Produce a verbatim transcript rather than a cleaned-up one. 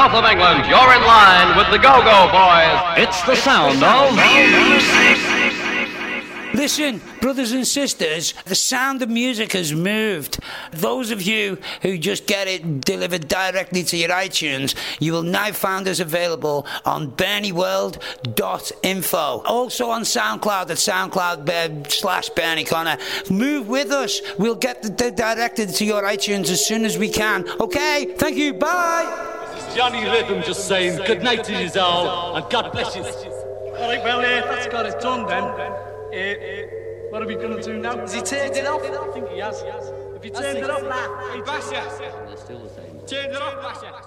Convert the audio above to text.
south of England, you're in line with the Go-Go Boys. It's the sound of music. Listen, brothers and sisters, the sound of music has moved. Those of you who just get it delivered directly to your iTunes, you will now find us available on bernie world dot info. Also on SoundCloud at SoundCloud uh, slash Bernie Connor. Move with us. We'll get the, the directed to your iTunes as soon as we can. Okay? Thank you. Bye. This is Johnny Rhythm just saying good night to you all and God bless you. All right, well, uh, that's got it done then. Uh, uh, what are we going to do now? Has he turned it off? I think he has. If he turned it off, hey, Basha. They're still the same. Turned it off, Basha.